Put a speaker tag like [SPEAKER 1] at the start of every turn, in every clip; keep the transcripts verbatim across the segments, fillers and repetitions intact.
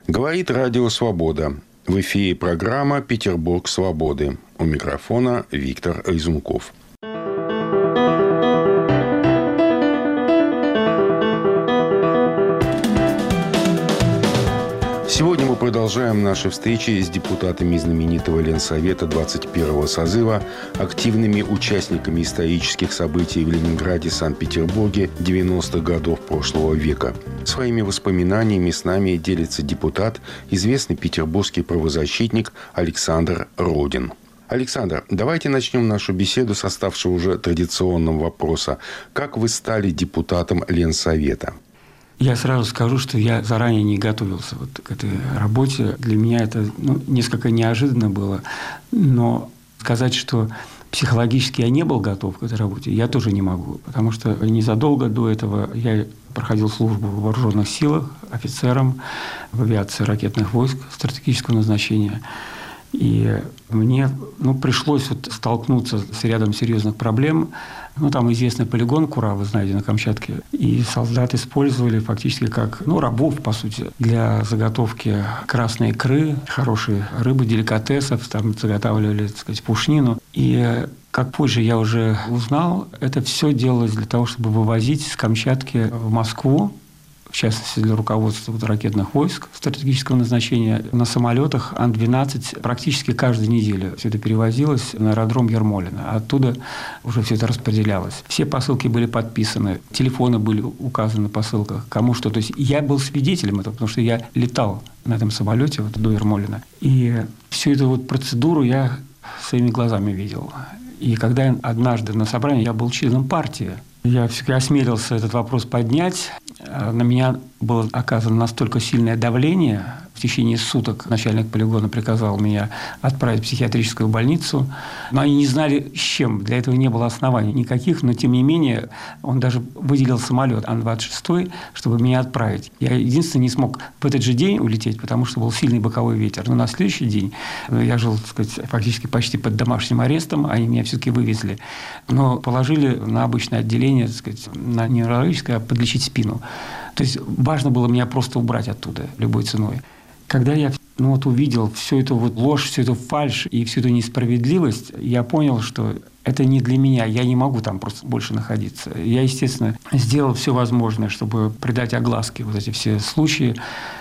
[SPEAKER 1] Говорит Радио Свобода. В эфире программа «Петербург свободы». У микрофона Виктор Резунков. Сегодня мы продолжаем наши встречи с депутатами знаменитого Ленсовета двадцать первого созыва, активными участниками исторических событий в Ленинграде, Санкт-Петербурге девяностых годов прошлого века. Своими воспоминаниями с нами делится депутат, известный петербургский правозащитник Александр Родин. Александр, давайте начнем нашу беседу с оставшего уже традиционного вопроса. Как вы стали депутатом Ленсовета?
[SPEAKER 2] Я сразу скажу, что я заранее не готовился вот к этой работе. Для меня это ну, несколько неожиданно было. Но сказать, что психологически я не был готов к этой работе, я тоже не могу. Потому что незадолго до этого я проходил службу в вооруженных силах офицером в авиации ракетных войск стратегического назначения. И мне ну, пришлось вот столкнуться с рядом серьезных проблем. Ну, там известный полигон Кура, вы знаете, на Камчатке. И солдат использовали фактически как ну, рабов, по сути, для заготовки красной икры, хорошей рыбы, деликатесов. Там заготавливали, так сказать, пушнину. И как позже я уже узнал, это все делалось для того, чтобы вывозить с Камчатки в Москву, в частности, для руководства ракетных войск стратегического назначения, на самолетах Ан двенадцать практически каждую неделю все это перевозилось на аэродром Ермолино. Оттуда уже все это распределялось. Все посылки были подписаны, телефоны были указаны на посылках, кому что. То есть я был свидетелем этого, потому что я летал на этом самолете вот, до Ермолино. И всю эту вот процедуру я своими глазами видел. И когда я однажды на собрании, я был членом партии, я все-таки осмелился этот вопрос поднять. На меня было оказано настолько сильное давление. В течение суток начальник полигона приказал меня отправить в психиатрическую больницу. Но они не знали, с чем. Для этого не было оснований никаких. Но, тем не менее, он даже выделил самолет Ан двадцать шесть, чтобы меня отправить. Я единственное не смог в этот же день улететь, потому что был сильный боковой ветер. Но на следующий день я жил, так сказать, фактически почти под домашним арестом. Они меня все-таки вывезли. Но положили на обычное отделение, так сказать, на неврологическое, а подлечить спину. То есть важно было меня просто убрать оттуда любой ценой. Когда я ну, вот увидел всю эту вот ложь, всю эту фальшь и всю эту несправедливость, я понял, что это не для меня. Я не могу там просто больше находиться. Я, естественно, сделал все возможное, чтобы придать огласке вот эти все случаи.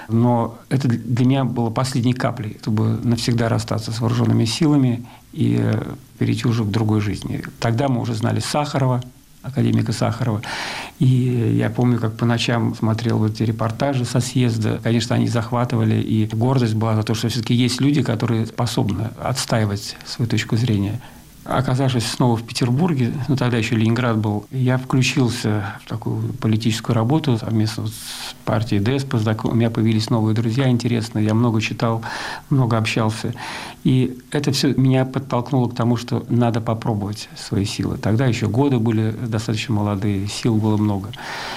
[SPEAKER 2] Но это для меня было последней каплей, чтобы навсегда расстаться с вооруженными силами и перейти уже к другой жизни. Тогда мы уже знали Сахарова, академика Сахарова. И я помню, как по ночам смотрел вот эти репортажи со съезда. Конечно, они захватывали, и гордость была за то, что все-таки есть люди, которые способны отстаивать свою точку зрения. Оказавшись снова в Петербурге, ну тогда еще Ленинград был, я включился в такую политическую работу совместно с партией Деспо. У меня появились новые друзья интересные, я много читал, много общался. И это все меня подтолкнуло к тому, что надо попробовать свои силы. Тогда еще годы были достаточно молодые, сил было много.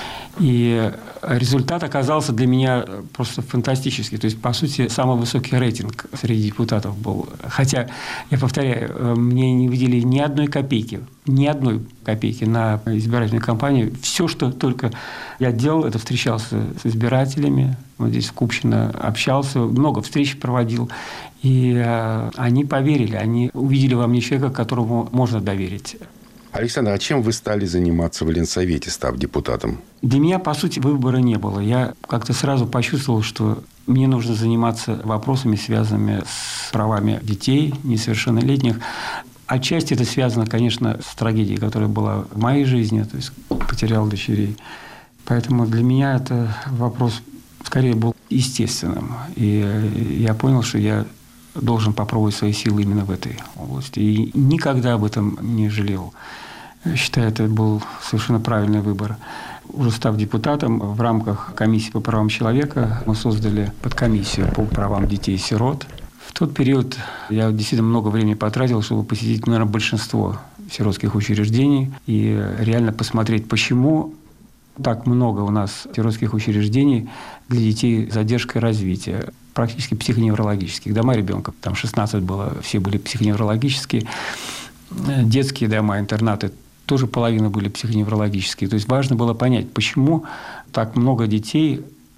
[SPEAKER 2] И результат оказался для меня просто фантастический. То есть, по сути, самый высокий рейтинг среди депутатов был. Хотя, я повторяю, мне не выделили ни одной копейки, ни одной копейки на избирательную кампанию. Все, что только я делал, это встречался с избирателями. Вот здесь в Купчино общался, много встреч проводил. И они поверили, они увидели во мне человека, которому можно доверить.
[SPEAKER 1] Александр, а чем вы стали заниматься в Ленсовете, став депутатом?
[SPEAKER 2] Для меня, по сути, выбора не было. Я как-то сразу почувствовал, что мне нужно заниматься вопросами, связанными с правами детей, несовершеннолетних. Отчасти это связано, конечно, с трагедией, которая была в моей жизни, то есть потерял дочерей. Поэтому для меня это вопрос скорее был естественным. И я понял, что я должен попробовать свои силы именно в этой области. И никогда об этом не жалел. Считаю, это был совершенно правильный выбор. Уже став депутатом, в рамках комиссии по правам человека мы создали подкомиссию по правам детей-сирот. В тот период я действительно много времени потратил, чтобы посетить, наверное, большинство сиротских учреждений и реально посмотреть, почему так много у нас сиротских учреждений для детей с задержкой развития, практически психоневрологических. Дома ребенка, там шестнадцать было, все были психоневрологические. Детские дома, интернаты тоже половина были психоневрологические. То есть важно было понять, почему так много детей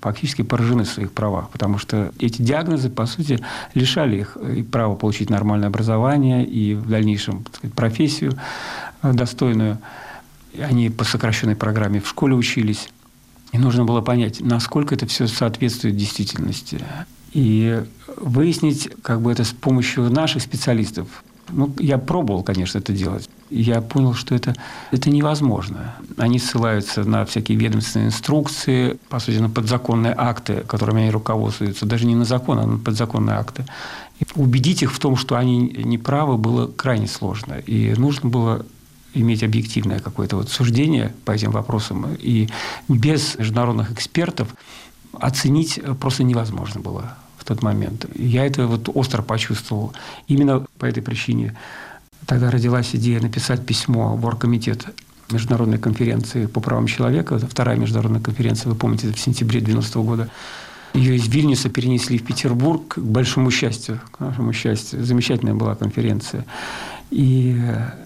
[SPEAKER 2] фактически поражены в своих правах, потому что эти диагнозы, по сути, лишали их и права получить нормальное образование и в дальнейшем, так сказать, профессию достойную. Они по сокращенной программе в школе учились. И нужно было понять, насколько это все соответствует действительности. И выяснить, как бы это с помощью наших специалистов. Ну, я пробовал, конечно, это делать. Я понял, что это, это невозможно. Они ссылаются на всякие ведомственные инструкции, по сути, на подзаконные акты, которыми они руководствуются. Даже не на закон, а на подзаконные акты. И убедить их в том, что они неправы, было крайне сложно. И нужно было иметь объективное какое-то вот суждение по этим вопросам. И без международных экспертов оценить просто невозможно было в тот момент. Я это вот остро почувствовал. Именно по этой причине тогда родилась идея написать письмо в оргкомитет Международной конференции по правам человека. Это вторая международная конференция, вы помните, это в сентябре девяностого года. Ее из Вильнюса перенесли в Петербург, к большому счастью, к нашему счастью. Замечательная была конференция. И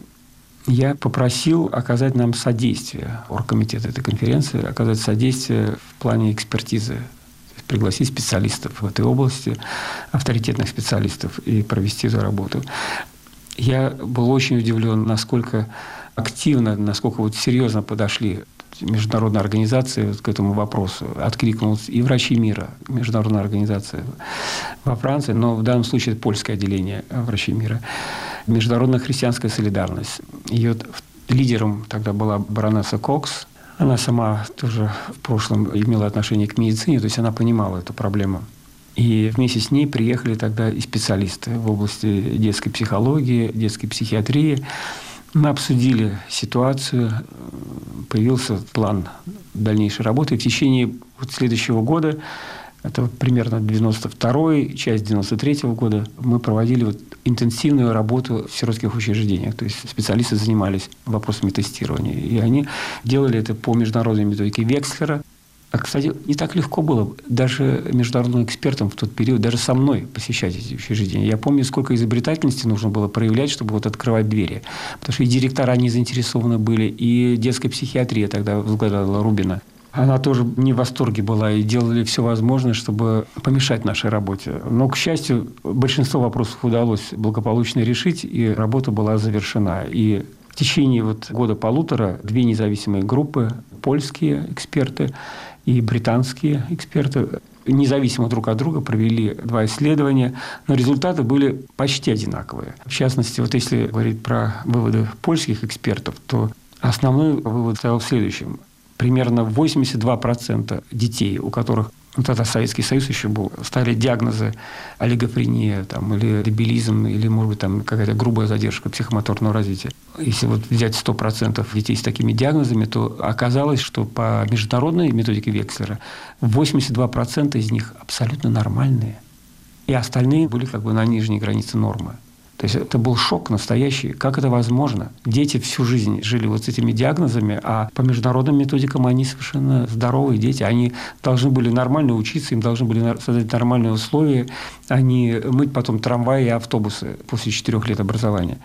[SPEAKER 2] я попросил оказать нам содействие, оргкомитет этой конференции, оказать содействие в плане экспертизы, пригласить специалистов в этой области, авторитетных специалистов, и провести эту работу. Я был очень удивлен, насколько активно, насколько вот серьезно подошли международные организации к этому вопросу. Откликнулась и врачи мира, международная организация во Франции, но в данном случае это польское отделение врачей мира. Международная христианская солидарность. Ее лидером тогда была баронесса Кокс. Она сама тоже в прошлом имела отношение к медицине, то есть она понимала эту проблему. И вместе с ней приехали тогда и специалисты в области детской психологии, детской психиатрии. Мы обсудили ситуацию, появился план дальнейшей работы. И в течение вот следующего года, это примерно девяносто второй, часть девяносто третьего года, мы проводили вот интенсивную работу в сиротских учреждениях. То есть специалисты занимались вопросами тестирования. И они делали это по международной методике Векслера. А, кстати, не так легко было даже международным экспертам в тот период, даже со мной посещать эти учреждения. Я помню, сколько изобретательности нужно было проявлять, чтобы вот открывать двери. Потому что и директора не заинтересованы были, и детская психиатрия тогда возглавляла Рубина. Она тоже не в восторге была, и делали все возможное, чтобы помешать нашей работе. Но, к счастью, большинство вопросов удалось благополучно решить, и работа была завершена. И в течение вот года-полутора две независимые группы, польские эксперты и британские эксперты, независимо друг от друга провели два исследования, но результаты были почти одинаковые. В частности, вот если говорить про выводы польских экспертов, то основной вывод стоял в следующем. Примерно восемьдесят два процента детей, у которых, ну, тогда Советский Союз еще был, ставили диагнозы олигофрения там, или дебилизм, или, может быть, там, какая-то грубая задержка психомоторного развития. Если вот взять сто процентов детей с такими диагнозами, то оказалось, что по международной методике Векслера восемьдесят два процента из них абсолютно нормальные. И остальные были как бы на нижней границе нормы. То есть это был шок настоящий. Как это возможно? Дети всю жизнь жили вот с этими диагнозами, а по международным методикам они совершенно здоровые дети. Они должны были нормально учиться, им должны были создать нормальные условия, а не мыть потом трамваи и автобусы после четырех лет образования.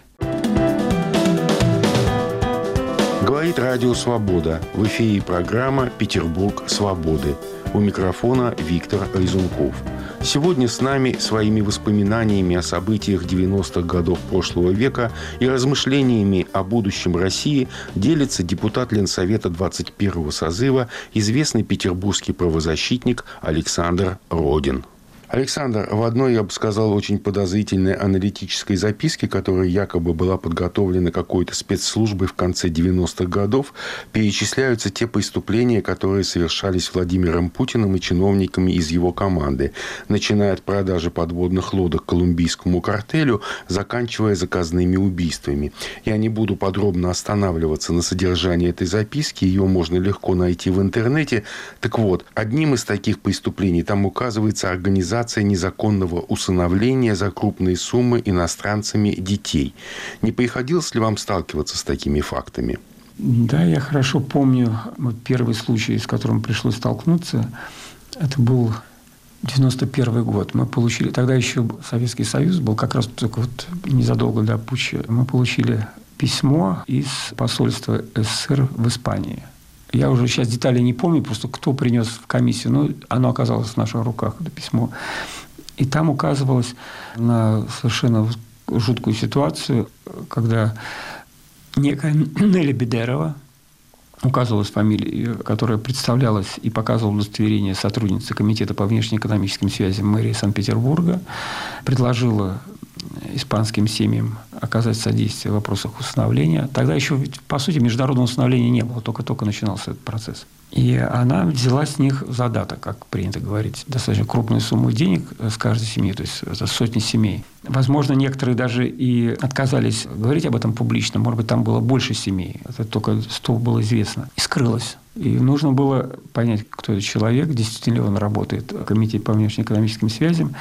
[SPEAKER 1] Говорит Радио Свобода. В эфире программа «Петербург свободы». У микрофона Виктор Резунков. Сегодня с нами своими воспоминаниями о событиях девяностых годов прошлого века и размышлениями о будущем России делится депутат Ленсовета двадцать первого созыва, известный петербургский правозащитник Александр Родин. Александр, в одной, я бы сказал, очень подозрительной аналитической записке, которая якобы была подготовлена какой-то спецслужбой в конце девяностых годов, перечисляются те преступления, которые совершались Владимиром Путиным и чиновниками из его команды, начиная от продажи подводных лодок колумбийскому картелю, заканчивая заказными убийствами. Я не буду подробно останавливаться на содержании этой записки, ее можно легко найти в интернете. Так вот, одним из таких преступлений там указывается организация незаконного усыновления за крупные суммы иностранцами детей. Не приходилось ли вам сталкиваться с такими фактами?
[SPEAKER 2] Да, я хорошо помню вот первый случай, с которым пришлось столкнуться. Это был девяносто первый год. Мы получили, тогда еще Советский Союз был как раз только вот незадолго до путча. Мы получили письмо из посольства СССР в Испании. Я уже сейчас детали не помню, просто кто принес в комиссию, но оно оказалось в наших руках, это письмо. И там указывалось на совершенно жуткую ситуацию, когда некая Нелли Бедерова, указывалась фамилия, которая представлялась и показывала удостоверение сотрудницы Комитета по внешнеэкономическим связям мэрии Санкт-Петербурга, предложила испанским семьям оказать содействие в вопросах усыновления. Тогда еще, по сути, международного усыновления не было, только-только начинался этот процесс. И она взяла с них задаток, как принято говорить, достаточно крупную сумму денег с каждой семьи, то есть это сотни семей. Возможно, некоторые даже и отказались говорить об этом публично, может быть, там было больше семей, это только сто было известно. И скрылось. И нужно было понять, кто этот человек, действительно ли он работает в Комитете по внешнеэкономическим связям.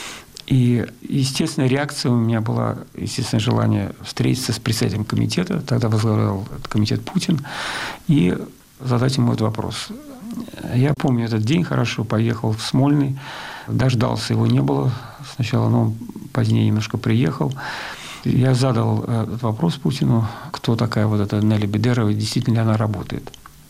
[SPEAKER 2] И, естественно, реакция у меня была, естественно, желание встретиться с председателем комитета, тогда возглавлял этот комитет Путин, и задать ему этот вопрос. Я помню этот день хорошо, поехал в Смольный, дождался, его не было сначала, но он позднее немножко приехал. Я задал этот вопрос Путину, кто такая вот эта Нелли Бедерова, действительно ли она работает.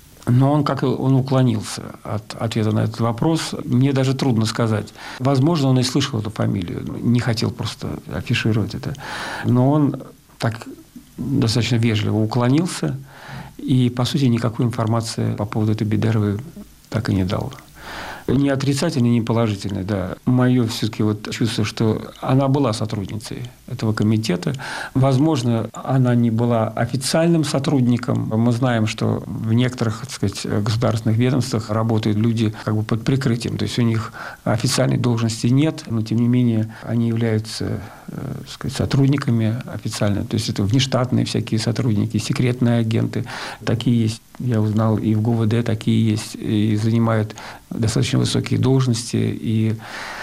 [SPEAKER 2] Но он как он уклонился от ответа на этот вопрос. Мне даже трудно сказать. Возможно, он и слышал эту фамилию, не хотел просто афишировать это. Но он так достаточно вежливо уклонился и, по сути, никакой информации по поводу этой Бедеровой так и не дал. Ни отрицательной, ни положительной, да. Мое все-таки вот чувство, что она была сотрудницей этого комитета. Возможно, она не была официальным сотрудником. Мы знаем, что в некоторых, так сказать, государственных ведомствах работают люди как бы под прикрытием. То есть у них официальной должности нет, но тем не менее они являются, так сказать, сотрудниками официально. То есть это внештатные всякие сотрудники, секретные агенты. Такие есть. Я узнал, и в ГУВД такие есть, и занимают достаточно высокие должности. И,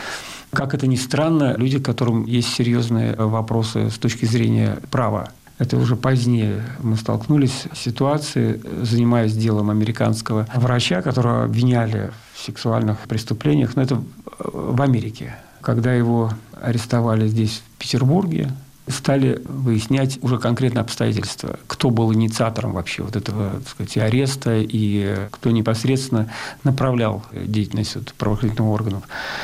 [SPEAKER 2] как это ни странно, люди, которым есть серьезные вопросы с точки зрения права. Это уже позднее мы столкнулись с ситуацией, занимаясь делом американского врача, которого обвиняли в сексуальных преступлениях. Но это в Америке. Когда его арестовали здесь, в Петербурге, стали выяснять уже конкретно обстоятельства, кто был инициатором вообще вот этого, так сказать, ареста и кто непосредственно направлял деятельность вот правоохранительных органов.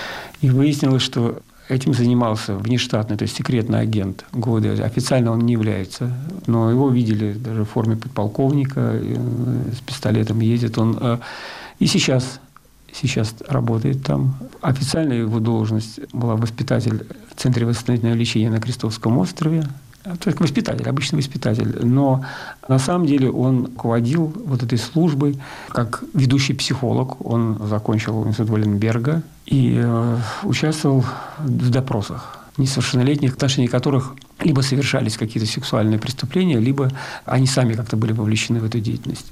[SPEAKER 2] И выяснилось, что этим занимался внештатный, то есть секретный агент ГУВД. Официально он не является, но его видели даже в форме подполковника, с пистолетом ездит он. И сейчас... Сейчас работает там. Официально его должность была воспитатель в Центре восстановительного лечения на Крестовском острове. То есть воспитатель, обычный воспитатель. Но на самом деле он руководил вот этой службой как ведущий психолог. Он закончил институт Валенберга и э, участвовал в допросах несовершеннолетних, в отношении которых либо совершались какие-то сексуальные преступления, либо они сами как-то были вовлечены в эту деятельность.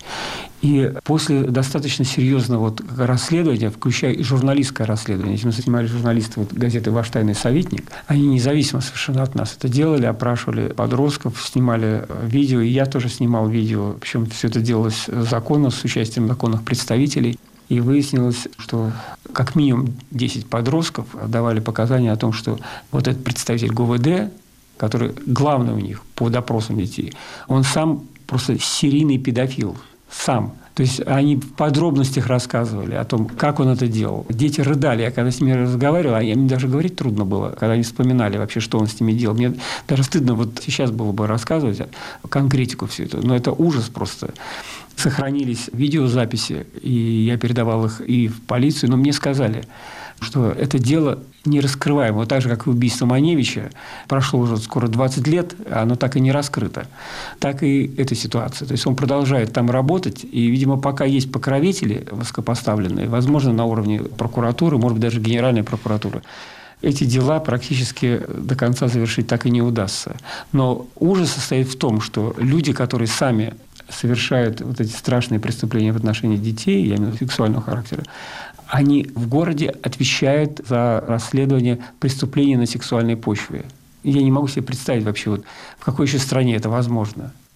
[SPEAKER 2] И после достаточно серьезного вот расследования, включая и журналистское расследование, этим занимались журналисты вот газеты «Ваштайный советник», они независимо совершенно от нас это делали, опрашивали подростков, снимали видео, и я тоже снимал видео, причем все это делалось законно, с участием законных представителей. И выяснилось, что как минимум десять подростков давали показания о том, что вот этот представитель ГУВД, который главный у них по допросам детей, он сам просто серийный педофил. Сам. То есть они в подробностях рассказывали о том, как он это делал. Дети рыдали. Я когда с ними разговаривал, им даже говорить трудно было, когда они вспоминали вообще, что он с ними делал. Мне даже стыдно вот сейчас было бы рассказывать конкретику всю эту. Но это ужас просто. Сохранились видеозаписи, и я передавал их и в полицию, но мне сказали, что это дело не раскрываемо. Вот так же, как и убийство Маневича, прошло уже скоро двадцать лет, а оно так и не раскрыто. Так и эта ситуация. То есть он продолжает там работать, и, видимо, пока есть покровители высокопоставленные, возможно, на уровне прокуратуры, может быть, даже Генеральной прокуратуры, эти дела практически до конца завершить так и не удастся. Но ужас состоит в том, что люди, которые сами совершают вот эти страшные преступления в отношении детей, я имею в виду сексуального характера, они в городе отвечают за расследование преступлений на сексуальной почве. Я не могу себе представить вообще, вот, в какой еще стране это возможно.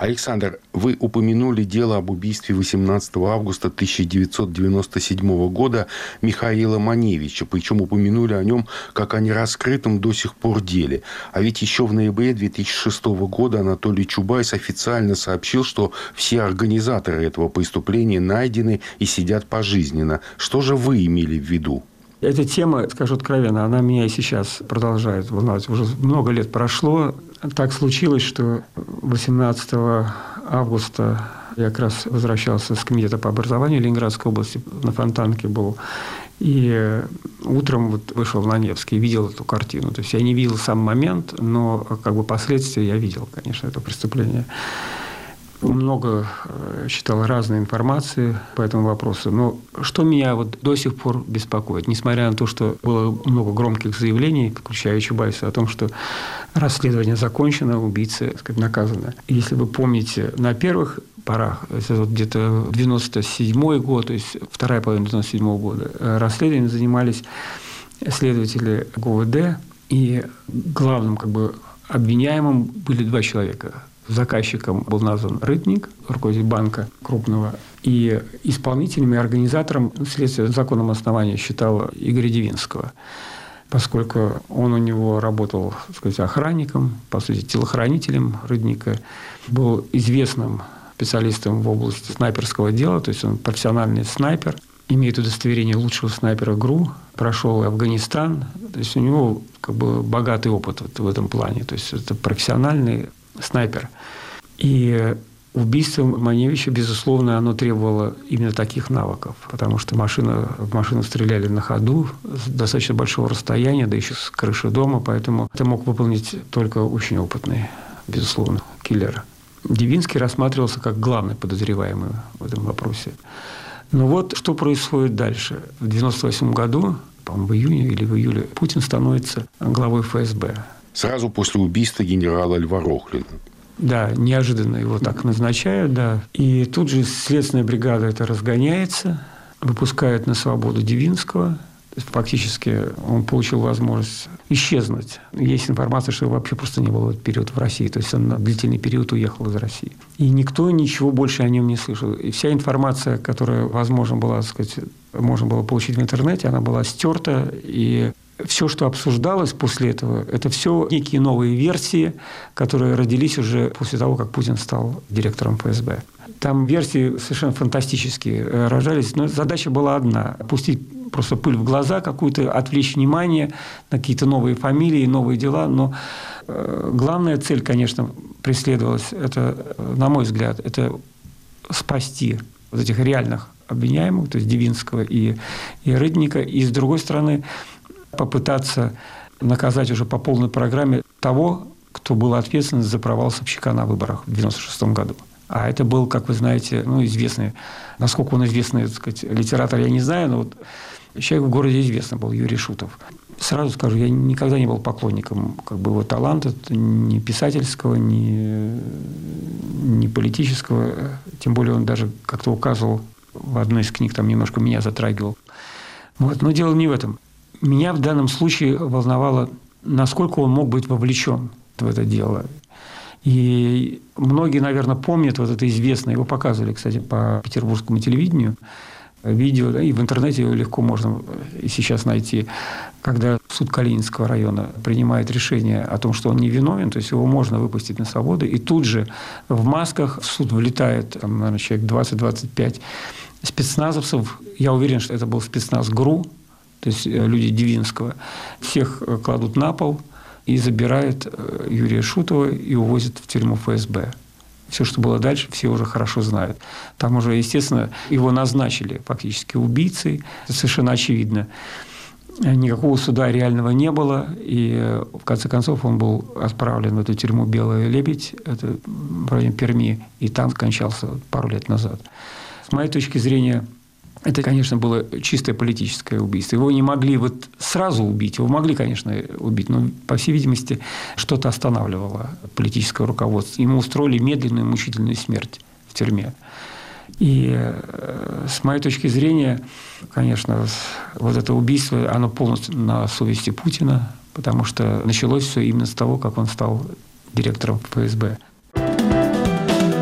[SPEAKER 1] Александр, вы упомянули дело об убийстве восемнадцатого августа тысяча девятьсот девяносто седьмого года Михаила Маневича. Причем упомянули о нем как о нераскрытом до сих пор деле. А ведь еще в ноябре две тысячи шестого года Анатолий Чубайс официально сообщил, что все организаторы этого преступления найдены и сидят пожизненно. Что же вы имели в виду?
[SPEAKER 2] Эта тема, скажу откровенно, она меня и сейчас продолжает волновать. Уже много лет прошло. Так случилось, что восемнадцатого августа я как раз возвращался с комитета по образованию Ленинградской области, на Фонтанке был. И утром вот вышел на Невский, видел эту картину. То есть я не видел сам момент, но как бы последствия я видел, конечно, это преступление. Много читал разной информации по этому вопросу. Но что меня вот до сих пор беспокоит, несмотря на то, что было много громких заявлений, включая Чубайса, о том, что расследование закончено, убийцы, так сказать, наказаны. Если вы помните, на первых порах, это вот где-то девяносто седьмой год, то есть вторая половина девяносто седьмого года, расследованием занимались следователи ГУВД, и главным как бы обвиняемым были два человека. Заказчиком был назван Рытник, руководитель банка крупного, и исполнителем и организатором следствия на законном основании считал Игоря Дивинского, поскольку он у него работал, так сказать, охранником, по сути, телохранителем Рытника, был известным специалистом в области снайперского дела, то есть он профессиональный снайпер, имеет удостоверение лучшего снайпера ГРУ, прошел Афганистан, то есть у него как бы богатый опыт вот в этом плане, то есть это профессиональный снайпер. И убийство Маневича, безусловно, оно требовало именно таких навыков, потому что машина, в машину стреляли на ходу с достаточно большого расстояния, да еще с крыши дома, поэтому это мог выполнить только очень опытный, безусловно, киллер. Дивинский рассматривался как главный подозреваемый в этом вопросе. Но вот что происходит дальше. В девяносто восьмом году, по-моему, в июне или в июле, Путин становится главой эф эс бэ.
[SPEAKER 1] Сразу после убийства генерала Льва Рохлина.
[SPEAKER 2] Да, неожиданно его так назначают, да. И тут же следственная бригада это разгоняется, выпускает на свободу Дивинского. То есть фактически он получил возможность исчезнуть. Есть информация, что его вообще просто не было в этот период в России. То есть он на длительный период уехал из России. И никто ничего больше о нем не слышал. И вся информация, которая, возможно, была, так сказать, можно было получить в интернете, она была стерта. И все, что обсуждалось после этого, это все некие новые версии, которые родились уже после того, как Путин стал директором эф эс бэ. Там версии совершенно фантастические рождались, но задача была одна – пустить просто пыль в глаза, какую-то отвлечь внимание на какие-то новые фамилии, новые дела. Но главная цель, конечно, преследовалась, это, на мой взгляд, это спасти вот этих реальных обвиняемых, то есть Дивинского и, и Рытника, и, с другой стороны, попытаться наказать уже по полной программе того, кто был ответственен за провал Собчака на выборах в девяносто шестом году. А это был, как вы знаете, ну, известный, насколько он известный, так сказать, литератор, я не знаю, но вот человек в городе известный был, Юрий Шутов. Сразу скажу, я никогда не был поклонником как бы его таланта, ни писательского, ни, ни политического. Тем более он даже как-то указывал в одной из книг, там немножко меня затрагивал. Вот. Но дело не в этом. Меня в данном случае волновало, насколько он мог быть вовлечен в это дело. И многие, наверное, помнят вот это известное, его показывали, кстати, по петербургскому телевидению, видео, да, и в интернете его легко можно и сейчас найти, когда суд Калининского района принимает решение о том, что он невиновен, то есть его можно выпустить на свободу, и тут же в масках в суд влетает, там, наверное, человек двадцать-двадцать пять спецназовцев. Я уверен, что это был спецназ ГРУ, то есть люди Дивинского. Всех кладут на пол и забирают Юрия Шутова и увозят в тюрьму эф эс бэ. Все, что было дальше, все уже хорошо знают. Там уже, естественно, его назначили фактически убийцей. Это совершенно очевидно. Никакого суда реального не было. И, в конце концов, он был отправлен в эту тюрьму «Белый лебедь», это в районе Перми, и там скончался пару лет назад. С моей точки зрения, это, конечно, было чистое политическое убийство. Его не могли вот сразу убить. Его могли, конечно, убить, но, по всей видимости, что-то останавливало политическое руководство. Ему устроили медленную, мучительную смерть в тюрьме. И с моей точки зрения, конечно, вот это убийство, оно полностью на совести Путина, потому что началось все именно с того, как он стал директором эф эс бэ.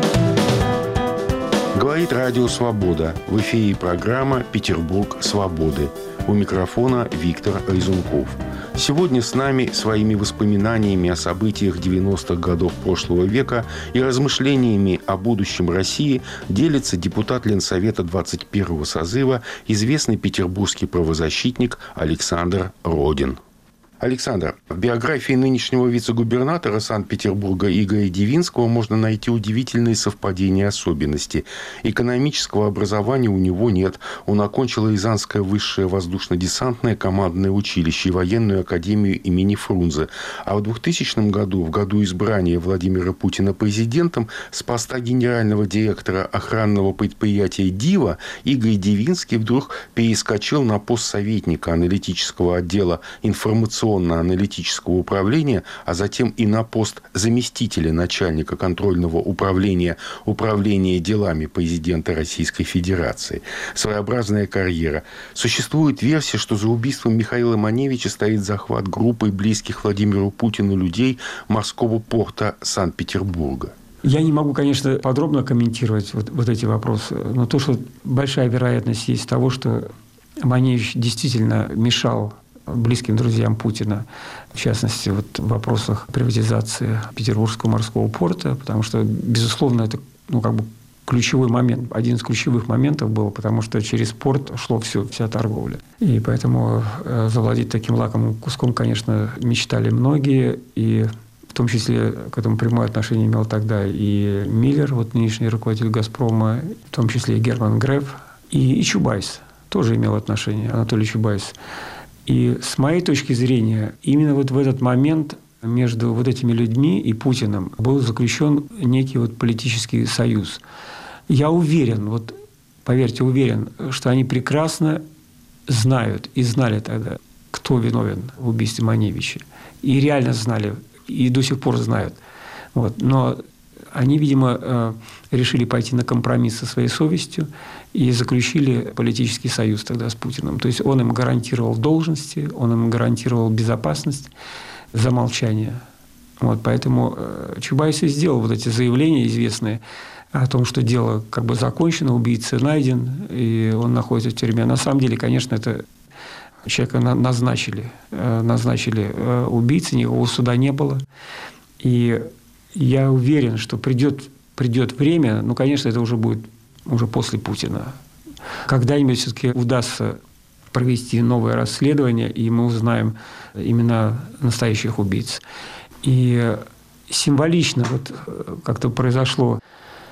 [SPEAKER 1] Говорит Радио Свобода. В эфире программа «Петербург свободы». У микрофона Виктор Резунков. Сегодня с нами своими воспоминаниями о событиях девяностых годов прошлого века и размышлениями о будущем России делится депутат Ленсовета двадцать первого созыва, известный петербургский правозащитник Александр Родин. Александр, в биографии нынешнего вице-губернатора Санкт-Петербурга Игоря Дивинского можно найти удивительные совпадения и особенности. Экономического образования у него нет. Он окончил Рязанское высшее воздушно-десантное командное училище и военную академию имени Фрунзе. А в двухтысячном году, в году избрания Владимира Путина президентом, с поста генерального директора охранного предприятия «Дива» Игорь Дивинский вдруг перескочил на пост советника аналитического отдела информационного аналитического управления, а затем и на пост заместителя начальника контрольного управления управления делами президента Российской Федерации. Своеобразная карьера. Существует версия, что за убийством Михаила Маневича стоит захват группой близких Владимиру Путину людей морского порта Санкт-Петербурга.
[SPEAKER 2] Я не могу, конечно, подробно комментировать вот, вот эти вопросы, но то, что большая вероятность есть того, что Маневич действительно мешал близким друзьям Путина, в частности, вот в вопросах приватизации Петербургского морского порта, потому что, безусловно, это ну, как бы ключевой момент, один из ключевых моментов был, потому что через порт шло все, вся торговля. И поэтому завладеть таким лакомым куском, конечно, мечтали многие, и в том числе к этому прямое отношение имел тогда и Миллер, вот нынешний руководитель «Газпрома», в том числе и Герман Греф, и, и Чубайс тоже имел отношение, Анатолий Чубайс. И с моей точки зрения, именно вот в этот момент между вот этими людьми и Путиным был заключен некий вот политический союз. Я уверен, вот поверьте, уверен, что они прекрасно знают и знали тогда, кто виновен в убийстве Маневича. И реально знали, и до сих пор знают. Вот. Но они, видимо, решили пойти на компромисс со своей совестью и заключили политический союз тогда с Путиным. То есть он им гарантировал должности, он им гарантировал безопасность за молчание. Вот, поэтому Чубайс и сделал вот эти заявления известные о том, что дело как бы закончено, убийца найден, и он находится в тюрьме. На самом деле, конечно, это человека назначили, назначили убийцей, никакого суда не было. И я уверен, что придет, придет время, ну, конечно, это уже будет уже после Путина. Когда-нибудь все-таки удастся провести новое расследование, и мы узнаем имена настоящих убийц. И символично вот как-то произошло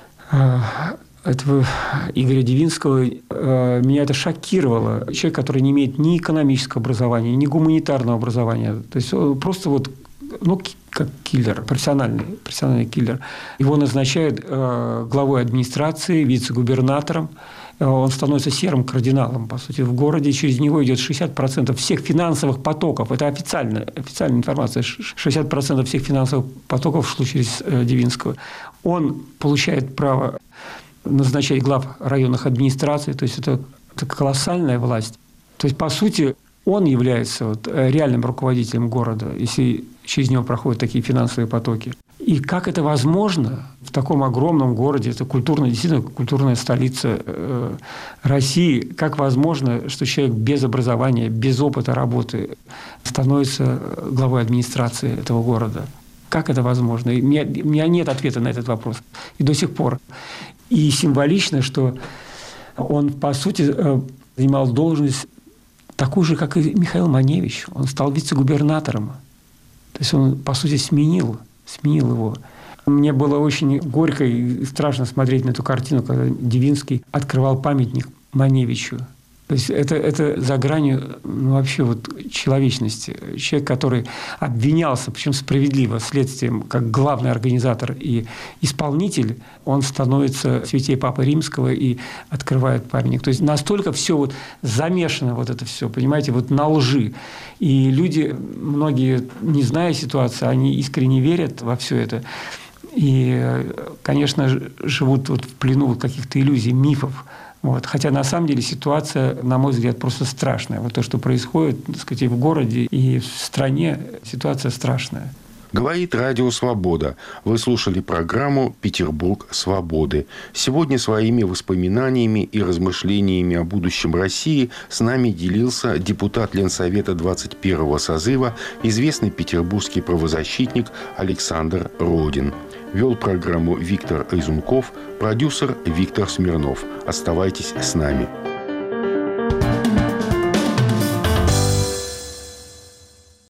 [SPEAKER 2] этого Игоря Дивинского, меня это шокировало. Человек, который не имеет ни экономического образования, ни гуманитарного образования. То есть просто вот ну, как киллер, профессиональный, профессиональный киллер. Его назначают э, главой администрации, вице-губернатором. Он становится серым кардиналом, по сути, в городе. Через него идет шестьдесят процентов всех финансовых потоков. Это официальная, официальная информация. шестьдесят процентов всех финансовых потоков шло через э, Дивинского. Он получает право назначать глав районных администраций. То есть это, это колоссальная власть. То есть, по сути, он является вот реальным руководителем города, если через него проходят такие финансовые потоки. И как это возможно в таком огромном городе, это культурная, действительно культурная столица э, России, как возможно, что человек без образования, без опыта работы становится главой администрации этого города? Как это возможно? И у меня, у меня нет ответа на этот вопрос. И до сих пор. И символично, что он, по сути, занимал должность такую же, как и Михаил Маневич. Он стал вице-губернатором. То есть он, по сути, сменил, сменил его. Мне было очень горько и страшно смотреть на эту картину, когда Дивинский открывал памятник Маневичу. То есть это, это за гранью ну, вообще вот человечности. Человек, который обвинялся, причем справедливо, следствием, как главный организатор и исполнитель, он становится святей Папы Римского и открывает памятник. То есть настолько все вот замешано, вот это все, понимаете, вот на лжи. И люди, многие, не зная ситуации, они искренне верят во все это. И, конечно, живут вот в плену каких-то иллюзий, мифов. Вот. Хотя на самом деле ситуация, на мой взгляд, просто страшная. Вот то, что происходит, так сказать, и в городе, и в стране, ситуация страшная.
[SPEAKER 1] Говорит Радио Свобода. Вы слушали программу «Петербург свободы». Сегодня своими воспоминаниями и размышлениями о будущем России с нами делился депутат Ленсовета двадцать первого созыва, известный петербургский правозащитник Александр Родин. Вел программу Виктор Изунков, продюсер Виктор Смирнов. Оставайтесь с нами.